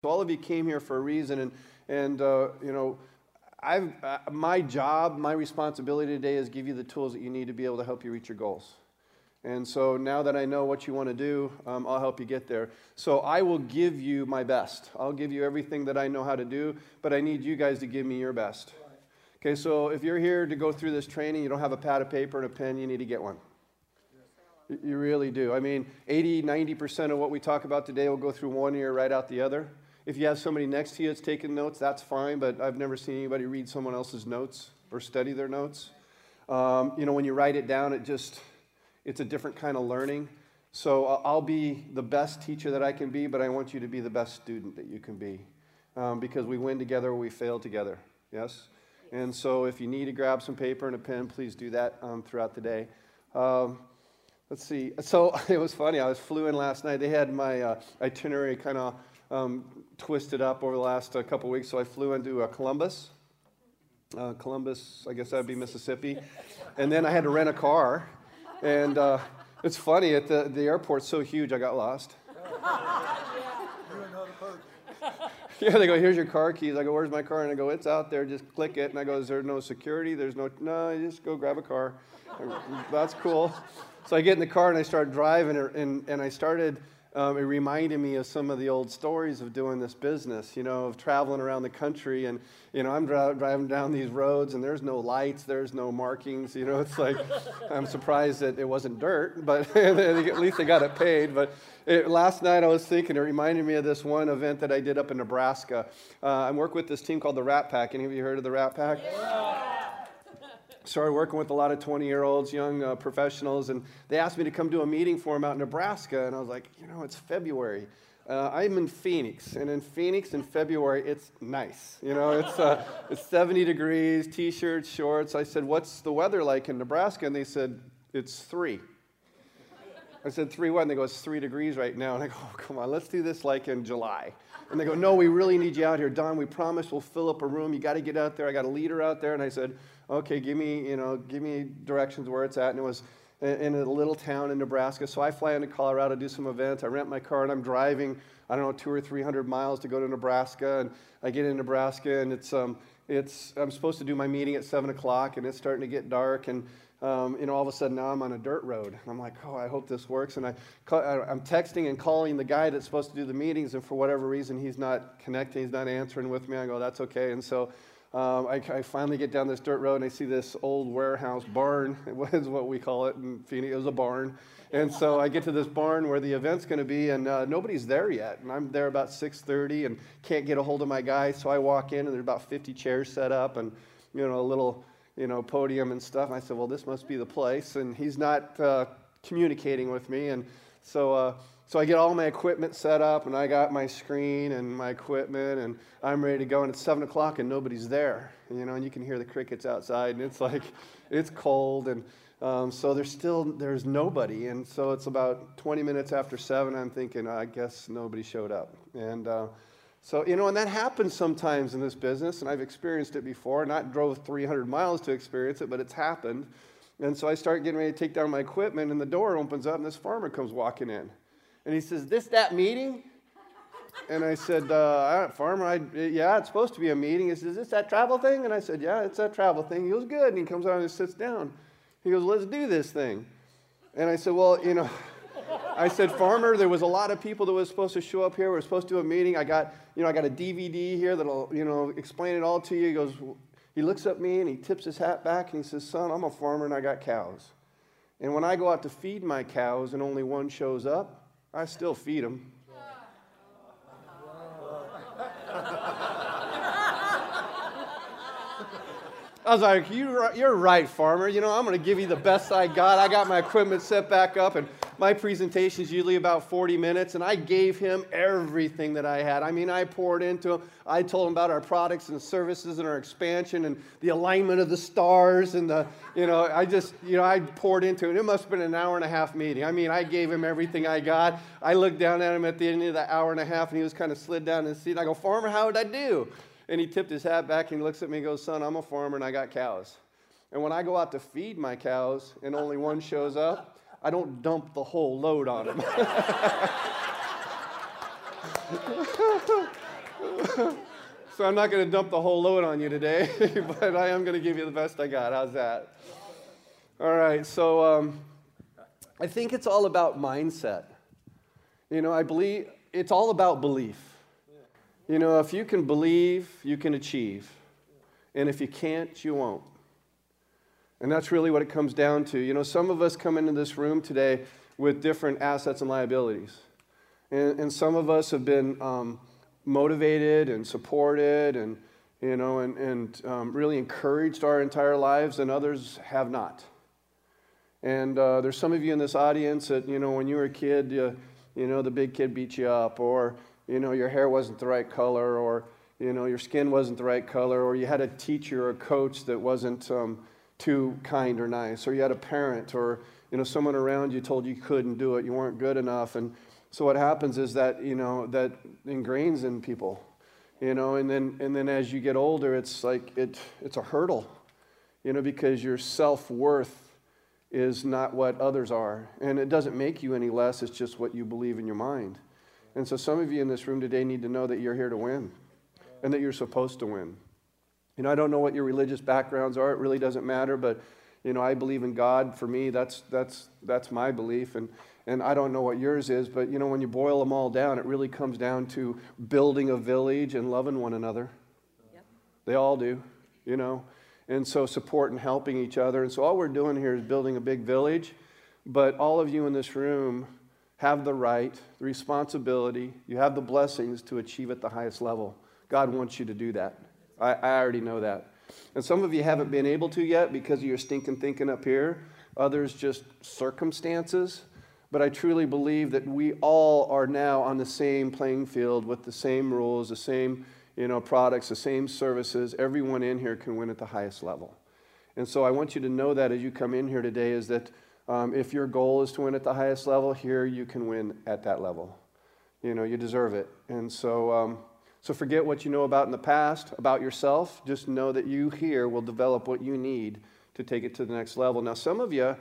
All of you came here for a reason, and you know, my job, my responsibility today is give you the tools that you need to be able to help you reach your goals. And so now that I know what you want to do, I'll help you get there. So I will give you my best. I'll give you everything that I know how to do, but I need you guys to give me your best. Okay, so if you're here to go through this training, you don't have a pad of paper and a pen, you need to get one. You really do. I mean, 80, 90% of what we talk about today will go through one ear right out the other. If you have somebody next to you that's taking notes, that's fine, but I've never seen anybody read someone else's notes or study their notes. You know, when you write it down, it's a different kind of learning. So I'll be the best teacher that I can be, but I want you to be the best student that you can be, because we win together or we fail together, yes? And so if you need to grab some paper and a pen, please do that throughout the day. Let's see. So it was funny. I flew in last night. They had my itinerary kind of twisted up over the last couple weeks, so I flew into Columbus. Columbus, I guess that would be Mississippi. And then I had to rent a car. And it's funny, at the airport's so huge, I got lost. Yeah, they go, here's your car keys. I go, where's my car? And I go, it's out there, just click it. And I go, is there no security? There's no, you just go grab a car. That's cool. So I get in the car and I start driving, and I started, it reminded me of some of the old stories of doing this business, you know, of traveling around the country. And, you know, I'm driving down these roads and there's no lights, there's no markings, you know, it's like, I'm surprised that it wasn't dirt, but at least I got it paid. But last night I was thinking, it reminded me of this one event that I did up in Nebraska. I work with this team called the Rat Pack. Any of you heard of the Rat Pack? Yeah. Started working with a lot of 20-year-olds, young professionals, and they asked me to come do a meeting for them out in Nebraska, and I was like, you know, it's February. I'm in Phoenix, and in Phoenix in February, it's nice. You know, it's 70 degrees, T-shirts, shorts. I said, what's the weather like in Nebraska? And they said, it's 3. I said, 3 what? And they go, it's 3 degrees right now. And I go, oh, come on, let's do this like in July. And they go, no, we really need you out here. Don, we promise we'll fill up a room. You got to get out there. I got a leader out there. And I said, okay, give me directions where it's at. And it was in a little town in Nebraska. So I fly into Colorado, do some events. I rent my car, and I'm driving, I don't know, 200 or 300 miles to go to Nebraska. And I get in Nebraska, and I'm supposed to do my meeting at 7 o'clock, and it's starting to get dark. And you know, all of a sudden now I'm on a dirt road. I'm like, oh, I hope this works. And I'm texting and calling the guy that's supposed to do the meetings, and for whatever reason he's not connecting, he's not answering with me. I go, that's okay. And so I finally get down this dirt road, and I see this old warehouse barn. It was what we call it in Phoenix. It was a barn. And so I get to this barn where the event's going to be, and nobody's there yet. And I'm there about 6:30 and can't get a hold of my guy. So I walk in, and there's about 50 chairs set up, and you know, a little podium and stuff. And I said, well, this must be the place. And he's not communicating with me. And so I get all my equipment set up, and I got my screen and my equipment, and I'm ready to go. And it's 7 o'clock, and nobody's there. And you can hear the crickets outside, and it's like, it's cold. And so there's nobody. And so it's about 20 minutes after 7. I'm thinking, I guess nobody showed up. And so, and that happens sometimes in this business, and I've experienced it before. Not drove 300 miles to experience it, but it's happened. And so I start getting ready to take down my equipment, and the door opens up, and this farmer comes walking in. And he says, that meeting? And I said, farmer, yeah, it's supposed to be a meeting. He says, is this that travel thing? And I said, yeah, it's that travel thing. He goes, good. And he comes out and sits down. He goes, let's do this thing. And I said, well, I said, farmer, there was a lot of people that was supposed to show up here. We're supposed to do a meeting. I got a DVD here that'll, explain it all to you. He looks at me and he tips his hat back and he says, son, I'm a farmer and I got cows. And when I go out to feed my cows and only one shows up, I still feed them. I was like, you're right, farmer. I'm going to give you the best I got. I got my equipment set back up, and my presentation is usually about 40 minutes, and I gave him everything that I had. I mean, I poured into him. I told him about our products and services and our expansion and the alignment of the stars and I poured into it. It must have been an hour and a half meeting. I mean, I gave him everything I got. I looked down at him at the end of the hour and a half, and he was kind of slid down in his seat. I go, farmer, how did I do? And he tipped his hat back and he looks at me and goes, son, I'm a farmer and I got cows. And when I go out to feed my cows and only one shows up, I don't dump the whole load on him. So I'm not going to dump the whole load on you today, but I am going to give you the best I got. How's that? All right, so I think it's all about mindset. I believe it's all about belief. If you can believe, you can achieve. And if you can't, you won't. And that's really what it comes down to. Some of us come into this room today with different assets and liabilities. And some of us have been motivated and supported and really encouraged our entire lives, and others have not. And there's some of you in this audience that, when you were a kid, the big kid beat you up, or, your hair wasn't the right color, or, your skin wasn't the right color, or you had a teacher or a coach that wasn't too kind or nice, or you had a parent or, someone around you told you couldn't do it, you weren't good enough. And so what happens is that, that ingrains in people, and then as you get older, it's like it's a hurdle, because your self-worth is not what others are. And it doesn't make you any less, it's just what you believe in your mind. And so some of you in this room today need to know that you're here to win and that you're supposed to win. I don't know what your religious backgrounds are, it really doesn't matter, but I believe in God. For me, that's my belief, and I don't know what yours is, but when you boil them all down, it really comes down to building a village and loving one another. Yep. They all do, and so support and helping each other. And so all we're doing here is building a big village, but all of you in this room have the right, the responsibility, you have the blessings to achieve at the highest level. God wants you to do that. I already know that. And some of you haven't been able to yet because of your stinking thinking up here. Others just circumstances. But I truly believe that we all are now on the same playing field with the same rules, the same products, the same services. Everyone in here can win at the highest level. And so I want you to know that as you come in here today is that if your goal is to win at the highest level, here you can win at that level. You deserve it. And so forget what you know about in the past, about yourself. Just know that you here will develop what you need to take it to the next level. Now, some of you,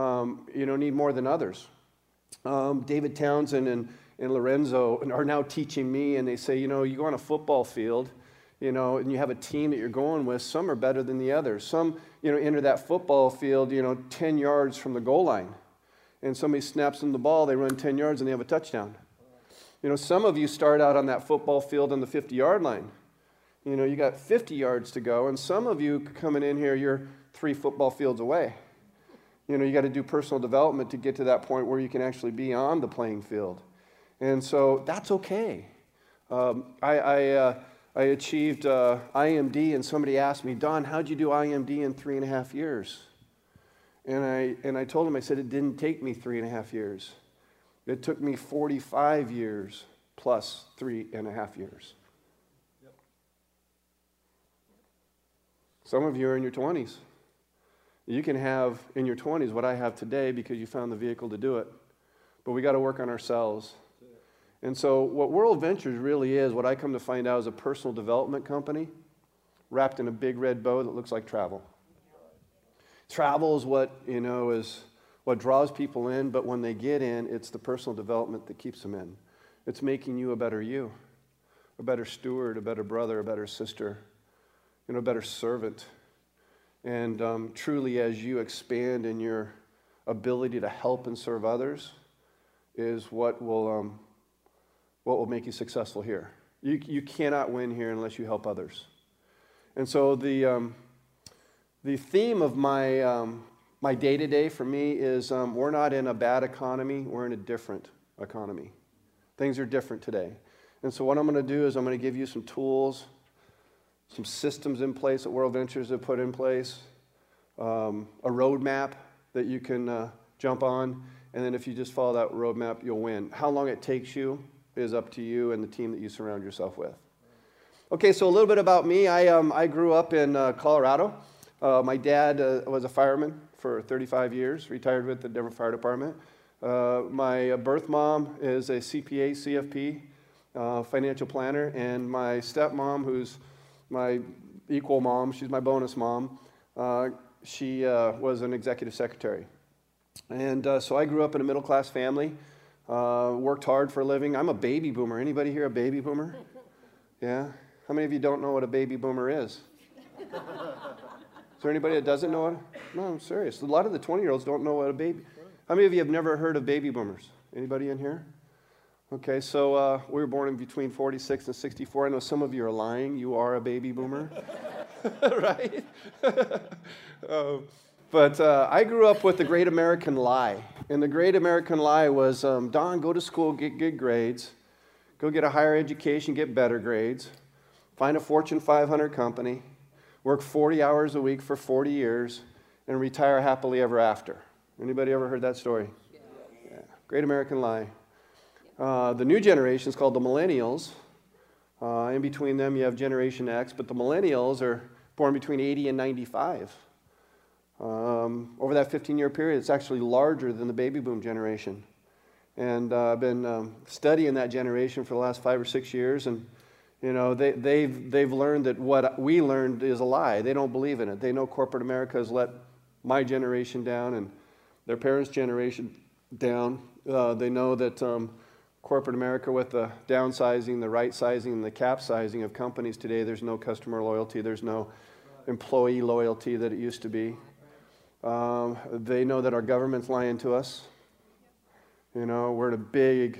need more than others. David Townsend and Lorenzo are now teaching me, and they say, you go on a football field, and you have a team that you're going with. Some are better than the others. Some, enter that football field, 10 yards from the goal line, and somebody snaps them the ball, they run 10 yards, and they have a touchdown. Some of you start out on that football field on the 50-yard line. You got 50 yards to go, and some of you coming in here, you're 3 football fields away. You got to do personal development to get to that point where you can actually be on the playing field. And so that's okay. I achieved IMD, and somebody asked me, Don, how'd you do IMD in 3.5 years? And I told him, I said, it didn't take me 3.5 years. It took me 45 years plus 3.5 years. Yep. Some of you are in your 20s. You can have in your 20s what I have today because you found the vehicle to do it. But we got to work on ourselves. And so what World Ventures really is, what I come to find out, is a personal development company wrapped in a big red bow that looks like travel. Travel is what, is what draws people in, but when they get in, it's the personal development that keeps them in. It's making you, a better steward, a better brother, a better sister, a better servant. And truly, as you expand in your ability to help and serve others, is what will make you successful here. You cannot win here unless you help others. And so the theme of my day-to-day for me is we're not in a bad economy, we're in a different economy. Things are different today. And so what I'm going to do is I'm going to give you some tools, some systems in place that World Ventures have put in place, a roadmap that you can jump on, and then if you just follow that roadmap, you'll win. How long it takes you is up to you and the team that you surround yourself with. Okay, so a little bit about me. I grew up in Colorado. My dad was a fireman for 35 years, retired with the Denver Fire Department. My birth mom is a CPA, CFP, financial planner, and my stepmom, who's my equal mom, she's my bonus mom, she was an executive secretary. And so I grew up in a middle-class family, worked hard for a living. I'm a baby boomer. Anybody here a baby boomer? Yeah? How many of you don't know what a baby boomer is? Is there anybody that doesn't know it? No, I'm serious. A lot of the 20-year-olds don't know what a baby. How many of you have never heard of baby boomers? Anybody in here? Okay, so we were born in between 46 and 64. I know some of you are lying. You are a baby boomer, right? But I grew up with the great American lie. And the great American lie was, Don, go to school, get good grades, go get a higher education, get better grades, find a Fortune 500 company, work 40 hours a week for 40 years, and retire happily ever after. Anybody ever heard that story? Yeah. Great American lie. The new generation is called the millennials. In between them, you have Generation X, but the millennials are born between 80 and 95. Over that 15-year period, it's actually larger than the baby boom generation. And I've been studying that generation for the last 5 or 6 years, and you know, they've learned that what we learned is a lie. They don't believe in it. They know corporate America has let my generation down and their parents' generation down. They know that corporate America, with the downsizing, the right sizing, and the capsizing of companies today, there's no customer loyalty. There's no employee loyalty that it used to be. They know that our government's lying to us. You know, we're in a big,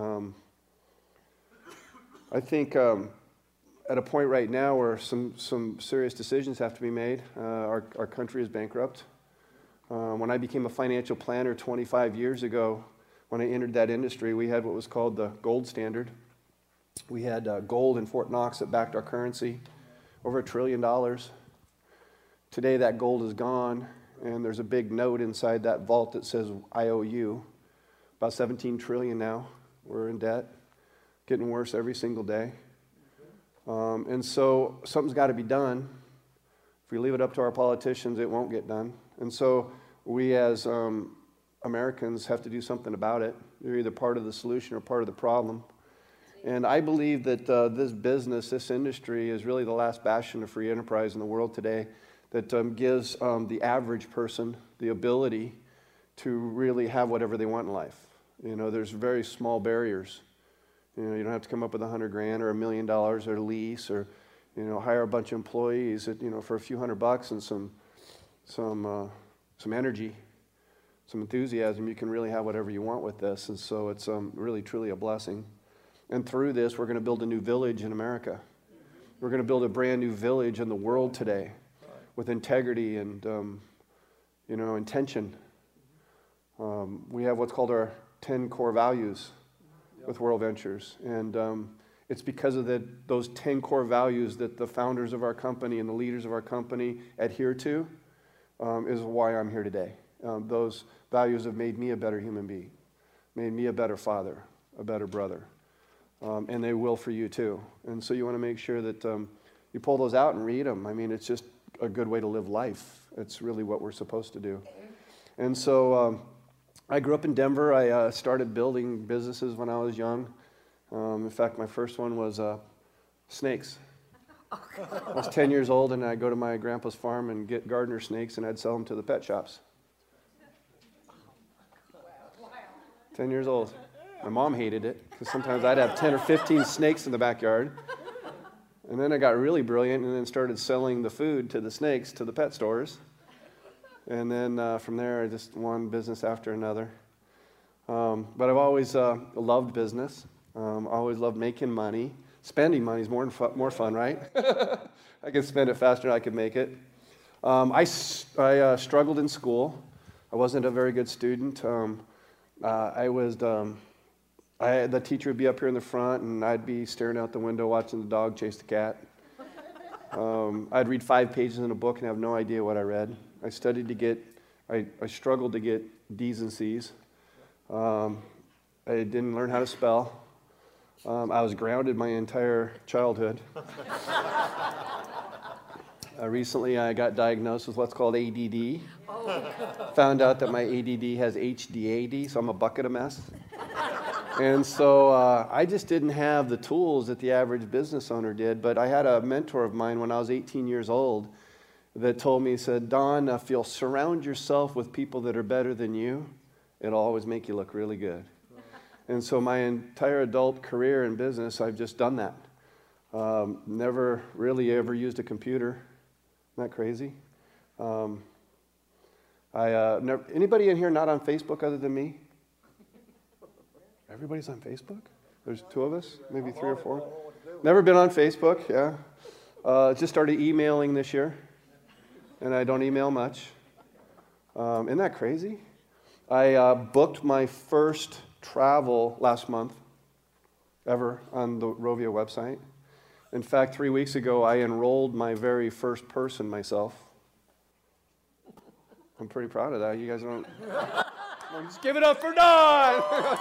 I think at a point right now where some serious decisions have to be made. Our country is bankrupt. When I became a financial planner 25 years ago, when I entered that industry, we had what was called the gold standard. We had gold in Fort Knox that backed our currency, over $1 trillion. Today that gold is gone, and there's a big note inside that vault that says IOU. About 17 trillion now. We're in debt, getting worse every single day. And so something's got to be done. If we leave it up to our politicians, it won't get done. And so we as Americans have to do something about it. You're either part of the solution or part of the problem. And I believe that this business, this industry, is really the last bastion of free enterprise in the world today that gives the average person the ability to really have whatever they want in life. You know, there's very small barriers. You know, you don't have to come up with $100,000 or $1 million or lease or, you know, hire a bunch of employees that, you know, for a few $100 and some energy, some enthusiasm, you can really have whatever you want with this. And so it's really, truly a blessing. And through this, we're going to build a new village in America. We're going to build a brand new village in the world today with integrity and, you know, intention. We have what's called our 10 core values with World Ventures. And it's because of those 10 core values that the founders of our company and the leaders of our company adhere to is why I'm here today. Those values have made me a better human being, made me a better father, a better brother. And they will for you too. And so you want to make sure that you pull those out and read them. I mean, it's just a good way to live life. It's really what we're supposed to do. And so I grew up in Denver. I started building businesses when I was young. In fact, my first one was snakes. I was 10 years old, and I'd go to my grandpa's farm and get gardener snakes, and I'd sell them to the pet shops. 10 years old. My mom hated it, because sometimes I'd have 10 or 15 snakes in the backyard. And then I got really brilliant and then started selling the food to the snakes to the pet stores. And then from there, I just one business after another. But I've always loved business. Always loved making money. Spending money is more fun, right? I can spend it faster than I could make it. I struggled in school. I wasn't a very good student. The teacher would be up here in the front, and I'd be staring out the window watching the dog chase the cat. I'd read 5 pages in a book and have no idea what I read. I struggled to get D's and C's. I didn't learn how to spell. I was grounded my entire childhood. Recently, I got diagnosed with what's called ADD. Found out that my ADD has HDAD, so I'm a bucket of mess. And so I just didn't have the tools that the average business owner did. But I had a mentor of mine when I was 18 years old that told me, he said, Don, if you'll surround yourself with people that are better than you, it'll always make you look really good. And so my entire adult career in business, I've just done that. Never really ever used a computer. Isn't that crazy? Anybody in here not on Facebook other than me? Everybody's on Facebook? There's two of us, maybe three or four. Never been on Facebook, yeah. Just started emailing this year, and I don't email much. Isn't that crazy? I booked my first travel last month ever on the Rovio website. In fact, 3 weeks ago, I enrolled my very first person myself. I'm pretty proud of that. You guys don't... Just give it up for Don!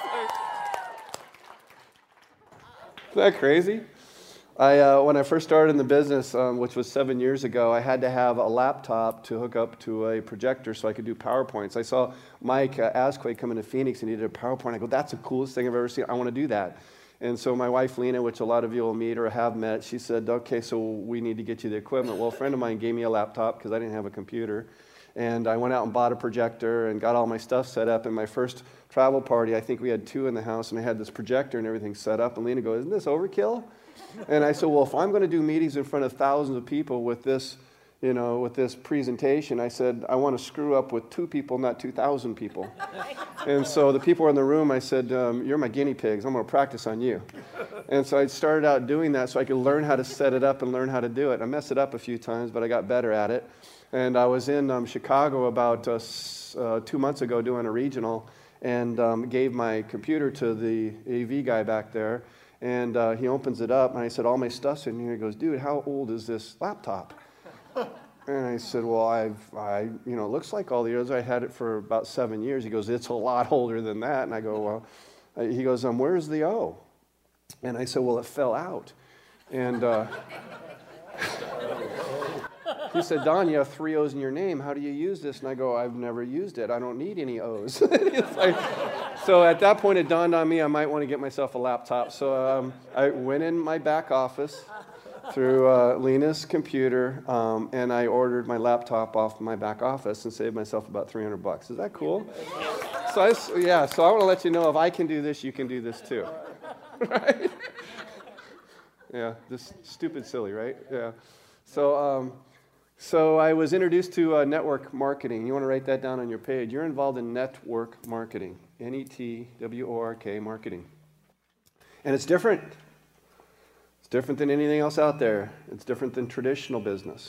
Isn't that crazy? When I first started in the business, which was 7 years ago, I had to have a laptop to hook up to a projector so I could do PowerPoints. I saw Mike Asquith come into Phoenix and he did a PowerPoint. I go, that's the coolest thing I've ever seen. I want to do that. And so my wife, Lena, which a lot of you will meet or have met, she said, okay, so we need to get you the equipment. Well, a friend of mine gave me a laptop because I didn't have a computer. And I went out and bought a projector and got all my stuff set up. And my first travel party, I think we had 2 in the house, and I had this projector and everything set up. And Lena goes, isn't this overkill? And I said, well, if I'm going to do meetings in front of thousands of people with this, with this presentation, I said, I want to screw up with 2 people, not 2,000 people. And so the people in the room, I said, you're my guinea pigs. I'm going to practice on you. And so I started out doing that so I could learn how to set it up and learn how to do it. I messed it up a few times, but I got better at it. And I was in Chicago about 2 months ago doing a regional and gave my computer to the AV guy back there. And he opens it up, and I said, all my stuff's in here. He goes, dude, how old is this laptop? And I said, well, it looks like all the others. I had it for about 7 years. He goes, it's a lot older than that. And I go, well, he goes, where's the O? And I said, well, it fell out. And he said, Don, you have 3 O's in your name. How do you use this? And I go, I've never used it. I don't need any O's. So at that point, it dawned on me I might want to get myself a laptop. So I went in my back office through Lena's computer, and I ordered my laptop off my back office and saved myself about $300. Is that cool? So I want to let you know if I can do this, you can do this too. Right? Yeah, just stupid silly, right? Yeah. So I was introduced to network marketing. You want to write that down on your page. You're involved in network marketing, Network marketing. And it's different. It's different than anything else out there. It's different than traditional business.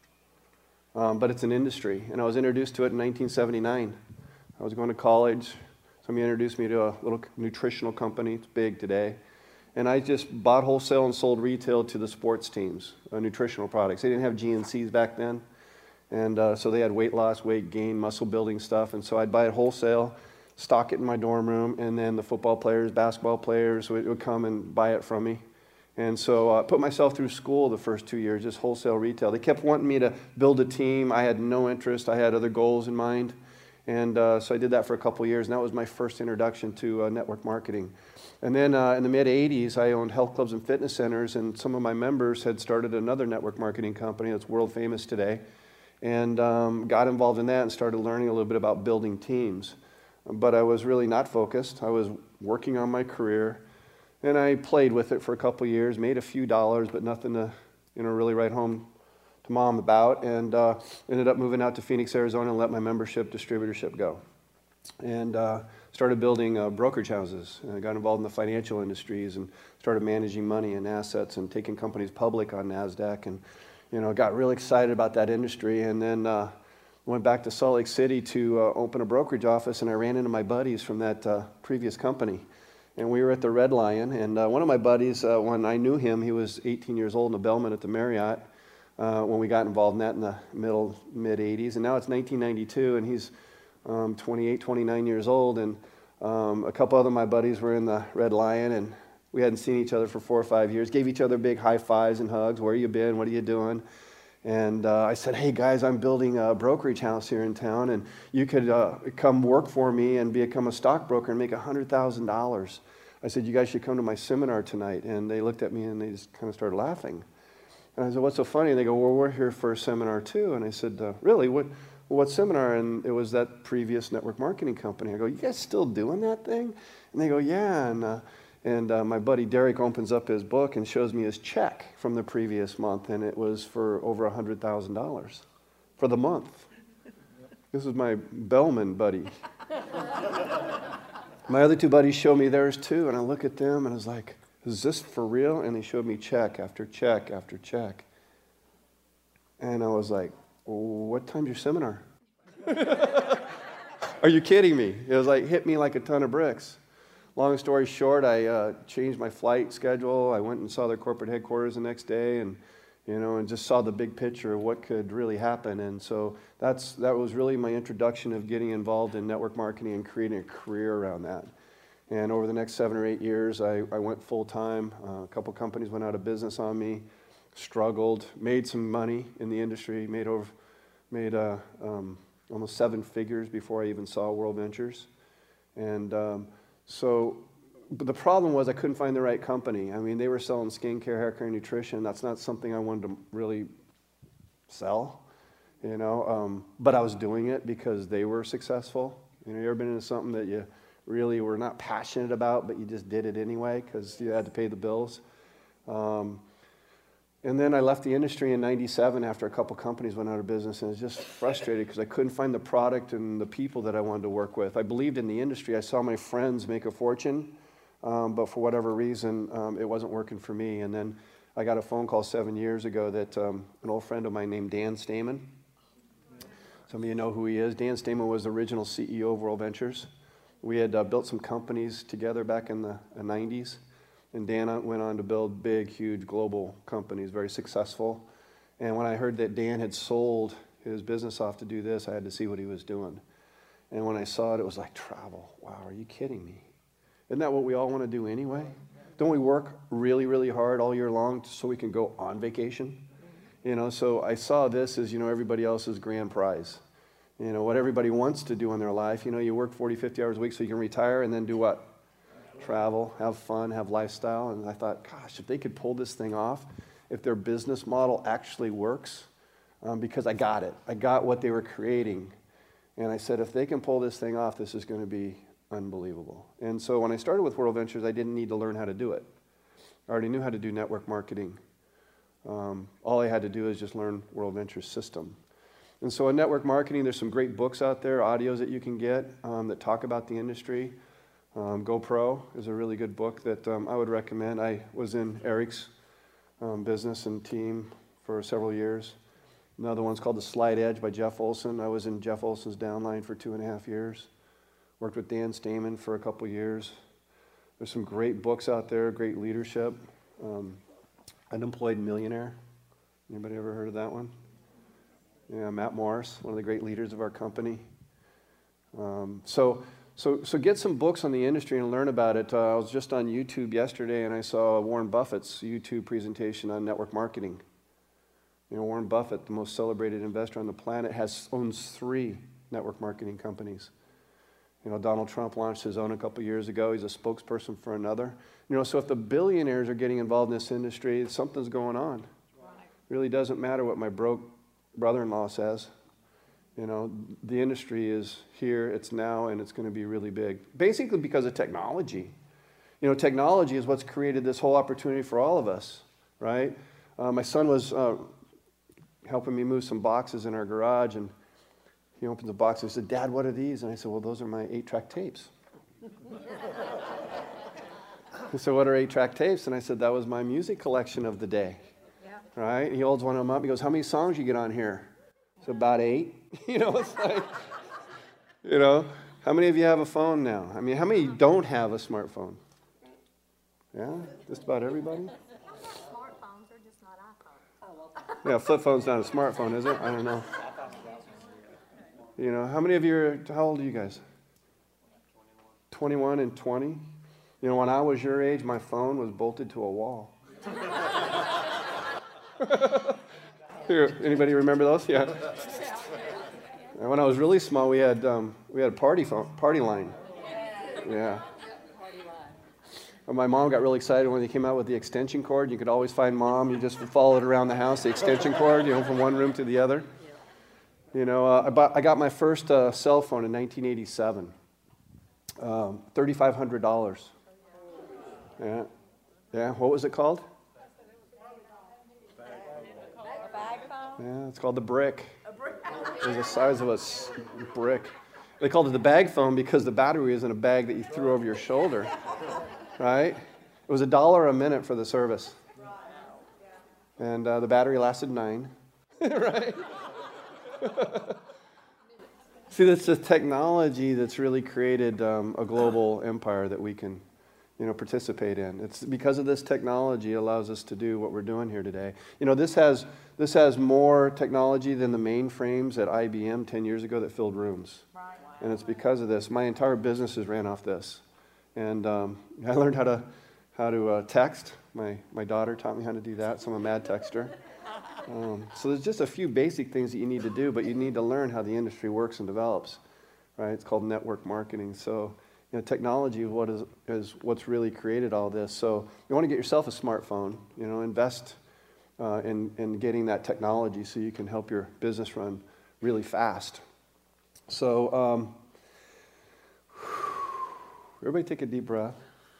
But it's an industry. And I was introduced to it in 1979. I was going to college. Somebody introduced me to a little nutritional company. It's big today. And I just bought wholesale and sold retail to the sports teams, nutritional products. They didn't have GNCs back then. And so they had weight loss, weight gain, muscle building stuff. And so I'd buy it wholesale, stock it in my dorm room, and then the football players, basketball players would come and buy it from me. And so I put myself through school the first 2 years, just wholesale retail. They kept wanting me to build a team. I had no interest. I had other goals in mind. And so I did that for a couple years, and that was my first introduction to network marketing. And then in the mid-'80s, I owned health clubs and fitness centers, and some of my members had started another network marketing company that's world famous today, and got involved in that and started learning a little bit about building teams. But I was really not focused. I was working on my career, and I played with it for a couple years, made a few dollars, but nothing to really write home to Mom about, and ended up moving out to Phoenix, Arizona, and let my membership distributorship go. And started building brokerage houses. I got involved in the financial industries and started managing money and assets and taking companies public on NASDAQ, and got really excited about that industry. And then went back to Salt Lake City to open a brokerage office, and I ran into my buddies from that previous company. And we were at the Red Lion, and one of my buddies, when I knew him, he was 18 years old in a bellman at the Marriott when we got involved in that in the mid-'80s. And now it's 1992, and he's 28, 29 years old, and a couple other of my buddies were in the Red Lion, and we hadn't seen each other for 4 or 5 years, gave each other big high fives and hugs. Where you been? What are you doing? And I said, hey guys, I'm building a brokerage house here in town, and you could come work for me and become a stockbroker and make $100,000. I said, you guys should come to my seminar tonight. And they looked at me and they just kind of started laughing. And I said, what's so funny? And they go, well, we're here for a seminar too. And I said, really? What seminar? And it was that previous network marketing company. I go, you guys still doing that thing? And they go, yeah. And my buddy Derek opens up his book and shows me his check from the previous month, and it was for over $100,000 for the month. This is my bellman buddy. My other two buddies showed me theirs too, and I look at them and I was like, is this for real? And they showed me check after check after check. And I was like, what time's your seminar? Are you kidding me? It was like, hit me like a ton of bricks. Long story short, I changed my flight schedule. I went and saw their corporate headquarters the next day, and and just saw the big picture of what could really happen. And so that was really my introduction of getting involved in network marketing and creating a career around that. And over the next 7 or 8 years, I went full time. A couple companies went out of business on me, struggled, made some money in the industry, made almost 7 figures before I even saw World Ventures. And but the problem was I couldn't find the right company. I mean, they were selling skincare, hair care, nutrition. That's not something I wanted to really sell, but I was doing it because they were successful. You ever been into something that you really were not passionate about, but you just did it anyway because you had to pay the bills? And then I left the industry in '97 after a couple companies went out of business, and I was just frustrated because I couldn't find the product and the people that I wanted to work with. I believed in the industry. I saw my friends make a fortune, but for whatever reason, it wasn't working for me. And then I got a phone call 7 years ago that an old friend of mine named Dan Stamen. Some of you know who he is. Dan Stamen was the original CEO of World Ventures. We had built some companies together back in the 90s. And Dan went on to build big, huge global companies, very successful. And when I heard that Dan had sold his business off to do this, I had to see what he was doing. And when I saw it, it was like, travel. Wow, are you kidding me? Isn't that what we all want to do anyway? Don't we work really, really hard all year long so we can go on vacation? So I saw this as, everybody else's grand prize. What everybody wants to do in their life. You work 40, 50 hours a week so you can retire and then do what? Travel, have fun, have lifestyle. And I thought, gosh, if they could pull this thing off, if their business model actually works, because I got it. I got what they were creating. And I said, if they can pull this thing off, this is going to be unbelievable. And so when I started with World Ventures, I didn't need to learn how to do it. I already knew how to do network marketing. All I had to do is just learn World Ventures system. And so in network marketing, there's some great books out there, audios that you can get that talk about the industry. GoPro is a really good book that I would recommend. I was in Eric's business and team for several years. Another one's called The Slight Edge by Jeff Olson. I was in Jeff Olson's downline for 2.5 years. Worked with Dan Stamen for a couple years. There's some great books out there, great leadership. Unemployed Millionaire. Anybody ever heard of that one? Yeah, Matt Morris, one of the great leaders of our company. So get some books on the industry and learn about it. I was just on YouTube yesterday and I saw Warren Buffett's YouTube presentation on network marketing. Warren Buffett, the most celebrated investor on the planet, owns 3 network marketing companies. Donald Trump launched his own a couple years ago. He's a spokesperson for another. So if the billionaires are getting involved in this industry, something's going on. It really doesn't matter what my broke brother-in-law says. The industry is here, it's now, and it's going to be really big. Basically because of technology. Technology is what's created this whole opportunity for all of us, right? My son was helping me move some boxes in our garage, and he opened the box and he said, "Dad, what are these?" And I said, "Well, those are my 8-track tapes." He said, "What are 8-track tapes?" And I said, "That was my music collection of the day." Yeah. Right? He holds one of them up. He goes, "How many songs you get on here?" So about 8. It's like, how many of you have a phone now? I mean, how many don't have a smartphone? Yeah, just about everybody. Smartphones are just not iPhones. Yeah, flip phone's not a smartphone, is it? I don't know. How many of you how old are you guys? 21 and 20? When I was your age, my phone was bolted to a wall. Here, anybody remember those? Yeah. And when I was really small, we had a party line. Yeah. And my mom got really excited when they came out with the extension cord. You could always find Mom. You just followed it around the house, the extension cord, from one room to the other. I got my first cell phone in 1987. $3,500. Yeah. Yeah, what was it called? A bag phone? Yeah, it's called the brick. It was the size of a brick. They called it the bag phone because the battery was in a bag that you threw over your shoulder, right? It was $1 a minute for the service. And the battery lasted 9, right? See, that's the technology that's really created a global empire that we can, participate in. It's because of this technology allows us to do what we're doing here today. This has more technology than the mainframes at IBM 10 years ago that filled rooms. And it's because of this. My entire business is ran off this. And I learned how to text. My daughter taught me how to do that, so I'm a mad texter. So there's just a few basic things that you need to do, but you need to learn how the industry works and develops, right? It's called network marketing. So, technology is what's really created all this. So you want to get yourself a smartphone, invest in getting that technology so you can help your business run really fast. So everybody take a deep breath.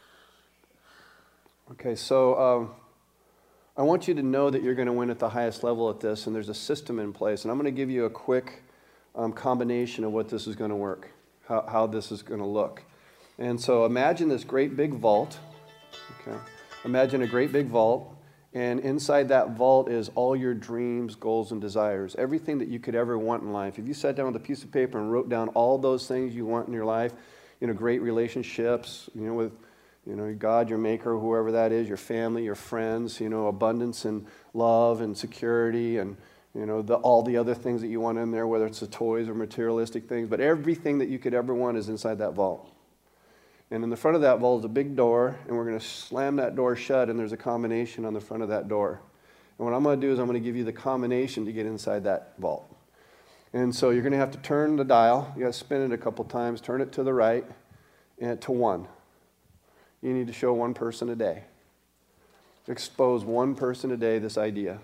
Okay, so I want you to know that you're going to win at the highest level at this, and there's a system in place. And I'm going to give you a quick combination of what this is going to work, how this is going to look. And so imagine this great big vault. Okay, imagine a great big vault, and inside that vault is all your dreams, goals, and desires, everything that you could ever want in life. If you sat down with a piece of paper and wrote down all those things you want in your life, great relationships, with God, your maker, whoever that is, your family, your friends, abundance and love and security and, all the other things that you want in there, whether it's the toys or materialistic things, but everything that you could ever want is inside that vault. And in the front of that vault is a big door, and we're going to slam that door shut, and there's a combination on the front of that door. And what I'm going to do is I'm going to give you the combination to get inside that vault. And so you're going to have to turn the dial. You got to spin it a couple times, turn it to the right, and to 1. You need to show one person a day. Expose one person a day this idea.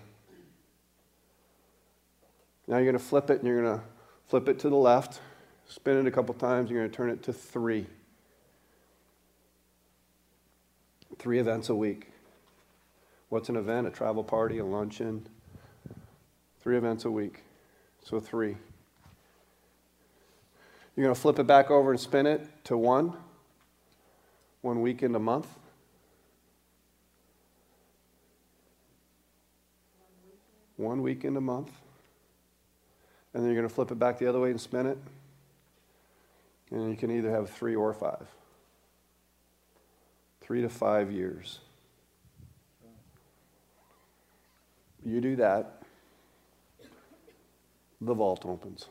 Now you're going to flip it, and you're going to flip it to the left, spin it a couple times, you're going to turn it to 3. 3 events a week. What's an event? A travel party, a luncheon. 3 events a week. So 3. You're going to flip it back over and spin it to 1 weekend a month. One weekend a month. And then you're going to flip it back the other way and spin it. And you can either have 3 or 5. 3 to 5 years. You do that, the vault opens.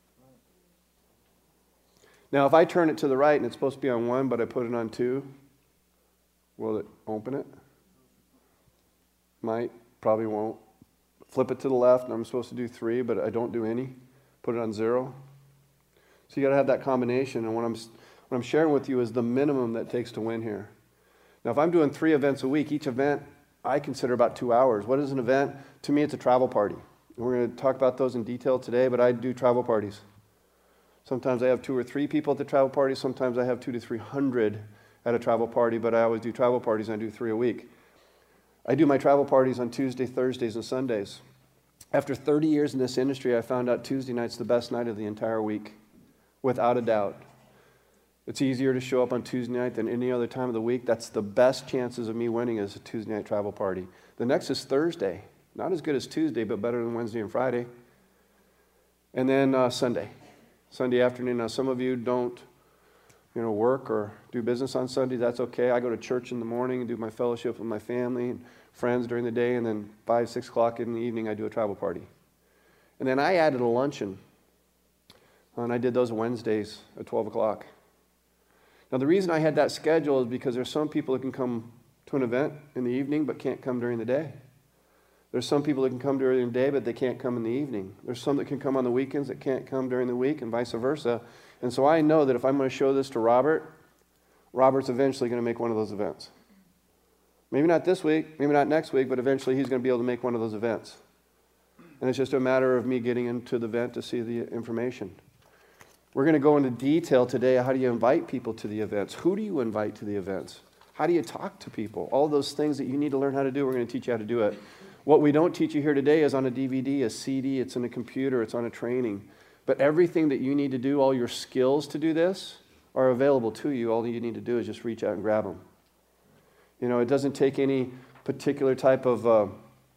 Now, if I turn it to the right and it's supposed to be on 1, but I put it on 2, will it open it? Might, probably won't. Flip it to the left and I'm supposed to do 3, but I don't do any. Put it on 0. So you got to have that combination, and what I'm sharing with you is the minimum that it takes to win here. Now, if I'm doing 3 events a week, each event I consider about 2 hours. What is an event? To me, it's a travel party. And we're going to talk about those in detail today, but I do travel parties. Sometimes I have 2 or 3 people at the travel party. Sometimes I have 200 to 300 at a travel party, but I always do travel parties, and I do 3 a week. I do my travel parties on Tuesdays, Thursdays, and Sundays. After 30 years in this industry, I found out Tuesday night's the best night of the entire week, without a doubt. It's easier to show up on Tuesday night than any other time of the week. That's the best chances of me winning is a Tuesday night travel party. The next is Thursday. Not as good as Tuesday, but better than Wednesday and Friday. And then Sunday. Sunday afternoon. Now, some of you don't, work or do business on Sunday. That's okay. I go to church in the morning and do my fellowship with my family and friends during the day. And then 5, 6 o'clock in the evening, I do a travel party. And then I added a luncheon. And I did those Wednesdays at 12 o'clock. Now, the reason I had that schedule is because there's some people that can come to an event in the evening but can't come during the day. There's some people that can come during the day but they can't come in the evening. There's some that can come on the weekends that can't come during the week and vice versa. And so I know that if I'm going to show this to Robert, Robert's eventually going to make one of those events. Maybe not this week, maybe not next week, but eventually he's going to be able to make one of those events. And it's just a matter of me getting into the event to see the information. We're going to go into detail today. How do you invite people to the events? Who do you invite to the events? How do you talk to people? All those things that you need to learn how to do, we're going to teach you how to do it. What we don't teach you here today is on a DVD, a CD, it's in a computer, it's on a training. But everything that you need to do, all your skills to do this, are available to you. All you need to do is just reach out and grab them. You know, it doesn't take any particular type of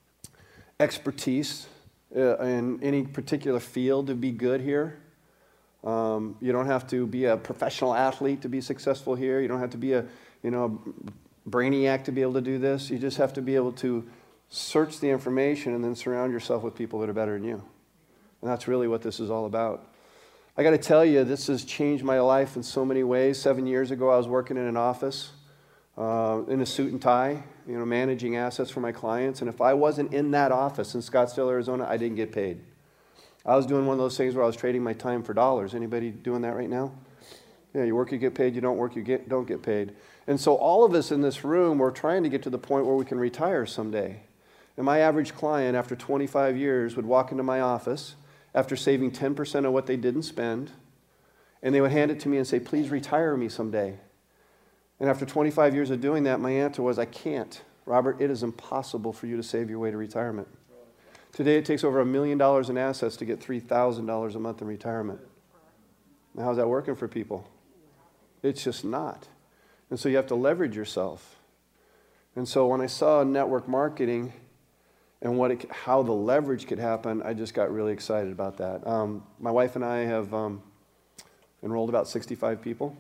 expertise in any particular field to be good here. You don't have to be a professional athlete to be successful here. You don't have to be a brainiac to be able to do this. You just have to be able to search the information and then surround yourself with people that are better than you. And that's really what this is all about. I got to tell you, this has changed my life in so many ways. 7 years ago, I was working in an office in a suit and tie, managing assets for my clients. And if I wasn't in that office in Scottsdale, Arizona, I didn't get paid. I was doing one of those things where I was trading my time for dollars. Anybody doing that right now? Yeah, you work, you get paid. You don't work, you don't get paid. And so all of us in this room, we're trying to get to the point where we can retire someday. And my average client, after 25 years, would walk into my office after saving 10% of what they didn't spend, and they would hand it to me and say, please retire me someday. And after 25 years of doing that, my answer was, I can't. Robert, it is impossible for you to save your way to retirement. Today, it takes over $1 million in assets to get $3,000 a month in retirement. Now, how's that working for people? It's just not. And so you have to leverage yourself. And so when I saw network marketing and how the leverage could happen, I just got really excited about that. My wife and I have enrolled about 65 people.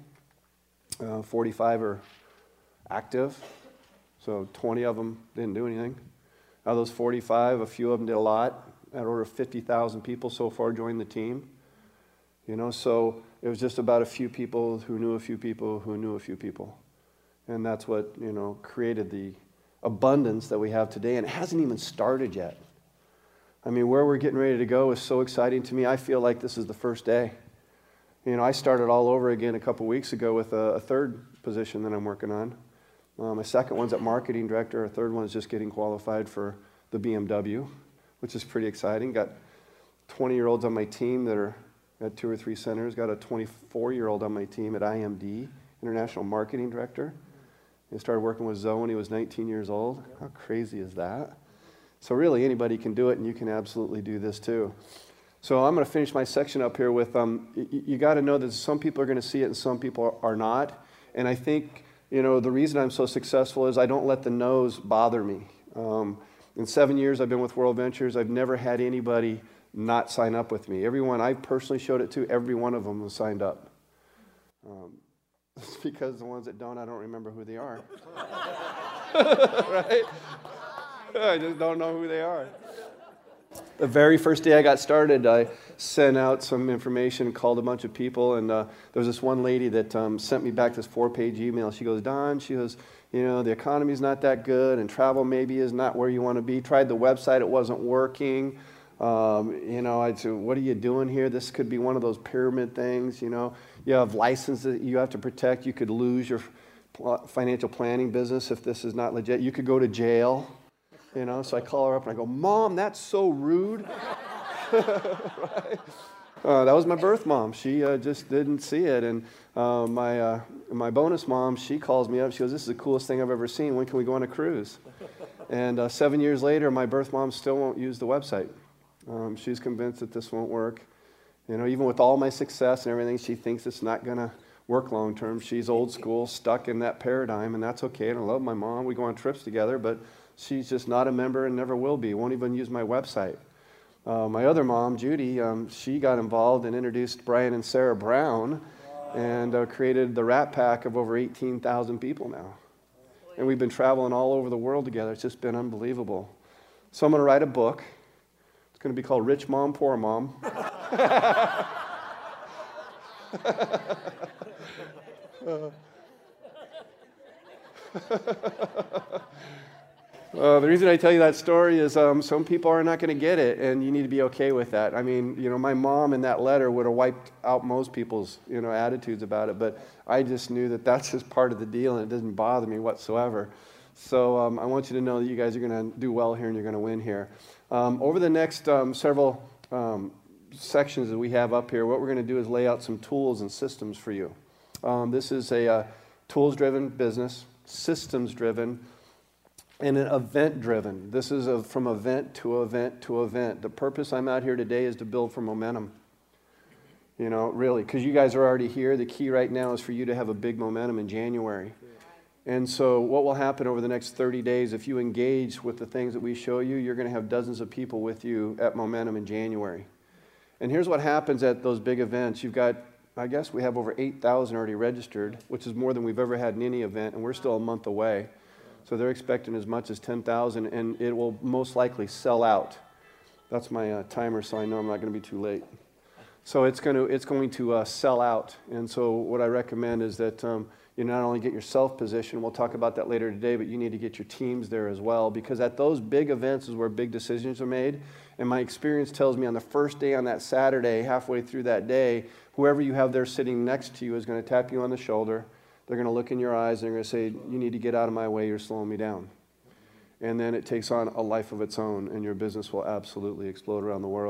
45 are active, so 20 of them didn't do anything. Out of those 45, a few of them did a lot. At order of 50,000 people so far joined the team. So it was just about a few people who knew a few people who knew a few people. And that's what, created the abundance that we have today, and it hasn't even started yet. I mean, where we're getting ready to go is so exciting to me. I feel like this is the first day. I started all over again a couple weeks ago with a third position that I'm working on. My second one's at marketing director. Our third one is just getting qualified for the BMW, which is pretty exciting. Got 20-year-olds on my team that are at 2 or 3 centers. Got a 24-year-old on my team at IMD, International Marketing Director. He started working with Zoe when he was 19 years old. How crazy is that? So really, anybody can do it, and you can absolutely do this too. So I'm going to finish my section up here with, you got to know that some people are going to see it and some people are not. And I think, the reason I'm so successful is I don't let the no's bother me. In 7 years I've been with World Ventures, I've never had anybody not sign up with me. Everyone I personally showed it to, every one of them was signed up. It's because the ones that don't, I don't remember who they are. Right? I just don't know who they are. The very first day I got started, I sent out some information, called a bunch of people, and there was this one lady that sent me back this 4-page email. She goes, Don, the economy's not that good, and travel maybe is not where you want to be. Tried the website, it wasn't working. I said, what are you doing here? This could be one of those pyramid things, You have licenses that you have to protect. You could lose your financial planning business if this is not legit. You could go to jail, So I call her up and I go, Mom, that's so rude. Right? That was my birth mom. She just didn't see it. And my bonus mom, she calls me up. She goes, this is the coolest thing I've ever seen. When can we go on a cruise? And 7 years later, my birth mom still won't use the website. She's convinced that this won't work. Even with all my success and everything, she thinks it's not going to work long term. She's old school, stuck in that paradigm, and that's okay. And I love my mom. We go on trips together, but she's just not a member and never will be. Won't even use my website. My other mom, Judy, she got involved and introduced Brian and Sarah Brown and created the Rat Pack of over 18,000 people now. And we've been traveling all over the world together. It's just been unbelievable. So I'm going to write a book. It's going to be called Rich Mom, Poor Mom. The reason I tell you that story is some people are not going to get it, and you need to be okay with that. I mean, my mom in that letter would have wiped out most people's, attitudes about it, but I just knew that that's just part of the deal, and it doesn't bother me whatsoever. So I want you to know that you guys are going to do well here, and you're going to win here. Over the next several sections that we have up here, what we're going to do is lay out some tools and systems for you. This is a tools-driven business, systems driven, and an event driven. This is from event to event to event. The purpose I'm out here today is to build for momentum. You know, really, because you guys are already here. The key right now is for you to have a big momentum in January. And so what will happen over the next 30 days, if you engage with the things that we show you, you're going to have dozens of people with you at Momentum in January. And here's what happens at those big events. You've got, I guess we have over 8,000 already registered, which is more than we've ever had in any event, and we're still a month away. So they're expecting as much as 10,000, and it will most likely sell out. That's my timer, so I know I'm not going to be too late. So it's going to sell out. And so what I recommend is that you not only get yourself positioned, we'll talk about that later today, but you need to get your teams there as well, because at those big events is where big decisions are made. And my experience tells me on the first day on that Saturday, halfway through that day, whoever you have there sitting next to you is going to tap you on the shoulder. They're going to look in your eyes and they're going to say, you need to get out of my way, you're slowing me down. And then it takes on a life of its own, and your business will absolutely explode around the world.